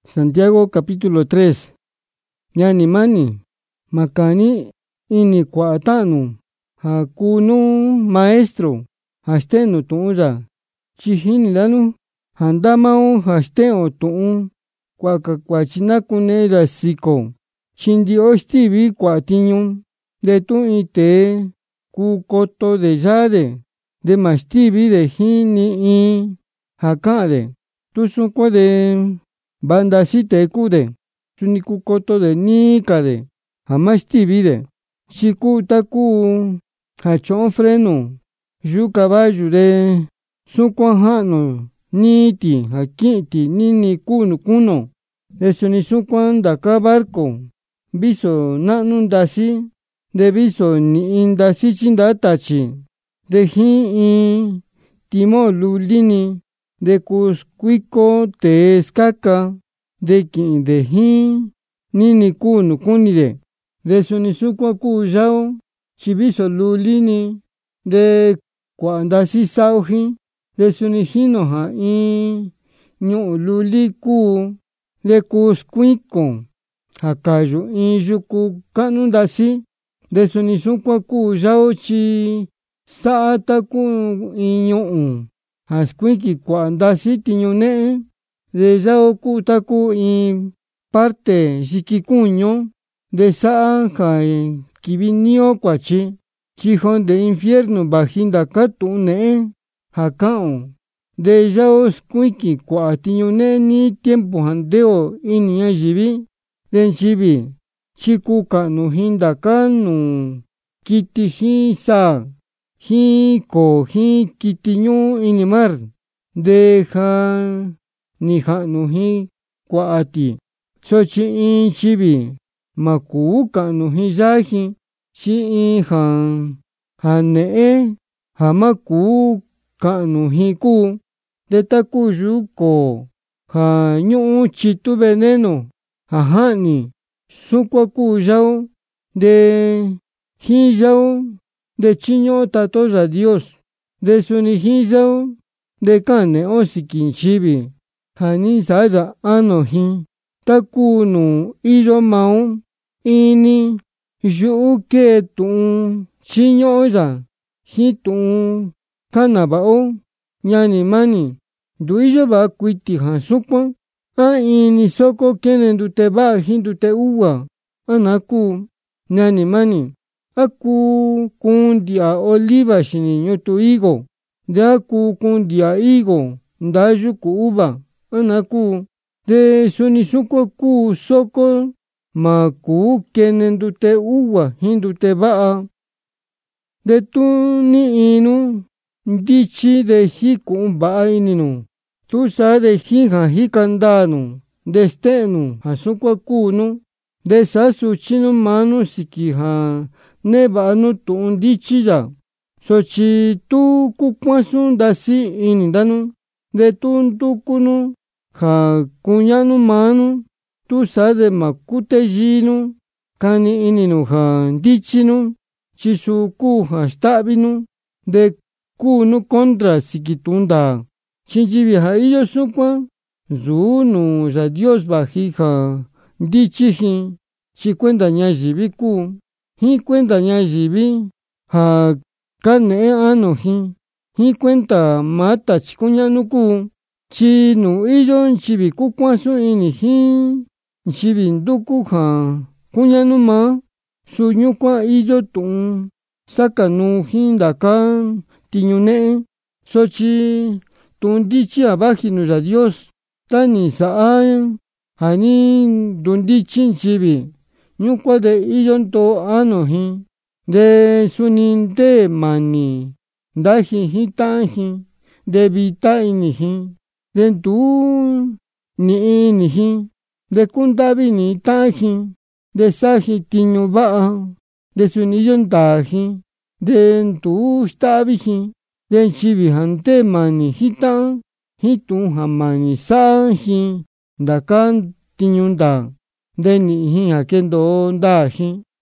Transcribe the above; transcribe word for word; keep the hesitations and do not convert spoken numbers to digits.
Santiago capítulo tres. Yani mani makani ini kuatanu hakunu maestro hastenu tuuya chihini lanu handamau hasteo tuu kwaka kwachinakune rasiko chindi ostivi kuatiñu de tu ite ku koto de yade de mastivi de hini i hakade tu suko de banda site kude suniku koto de nikade hamastivi de shiku taku hachon freno yu caballo de suko hano niti hakiti nini kuno kuno de sunisuko andaka barco biso nanu ndasi de biso ni indasi chindatachi de hi i timo lulini de kuskuiko te skaka de ki de hi nini kunu kunide de sunisuko ku yao chibiso lulini de kuandasi sauji de sunihino ha i nyu luli ku de kuskuiko hakayo i yuku kanu ndasi de sunisuko ku yao chi saata ku iñu haskuiki kuandasi tiñune de yao ku taku i parte shikikuño de saa ka kivinio kwachi chihon de infierno bajinda katune hakao de yao skuiki kwa tiñune ni tiempo handeo ini ayivi de chivi chiku kanu hinda kanu kiti hi sa hi ko hi kitiñu inimar de ha ni hanu hi kwa ati so chi in chivi maku kanu hi yaji chi in han hane hamaku kanu hi ku de taku yuko ha nyu chitu veneno hahani suko ku yao de hi yao de chiño tato ya Dios de suni hi yao de kane osikin chivi hani saya ano hi taku nu iyo mao ini yu ke tu chiño ya hi tu kana bao ñani mani duiyo ba kuiti ha suko a ini soko kene ndute ba hindute uwa anaku ñani mani aku kundia oliva shini nyoto higo de aku kundia higo ndayu ku uva anaku de sunisuko ku soko maku kene ndute uwa hindute baa de tu ni inu ndichi de hiku baa ininu tu sa de hija hikandanu de stenu hasuko kunu de sasu chinu manu sikija neba nu tu ndichi ya so chi tu kukwasun dasi inindanu de tu ntukunu ha kuñanu manu tu sa de makute yinu kani ininu ha ndichinu chisu ku ha stabinu de kunu kontra sikitunda chinjivi ha iyo sukwa zunu ya Dios bajija ndichiji chi cuenta ñayivi ku hi cuenta ñayivi ha kane ano hi hi cuenta mata chikuñanu ku chi nu iyo nchivi kukwasu ini hi nchivi nduku ha kuñanu ma suñukwa iyo tu sakanu hi ndaka tiñune so chi tundichi abajinu ya Dios tani saa hani dundichi nchivi ñukwa de iyo nto ano hi de suninte mani ndaji hi taji de vita ini hi de tu ni ini hi de kundavi ni taji de saji tiñu baa de suniyo ndaji de tu stavi hi de nchivi hante mani hita hitu hamani saji ndakan tiñu nda de ni hi hakendo ndaji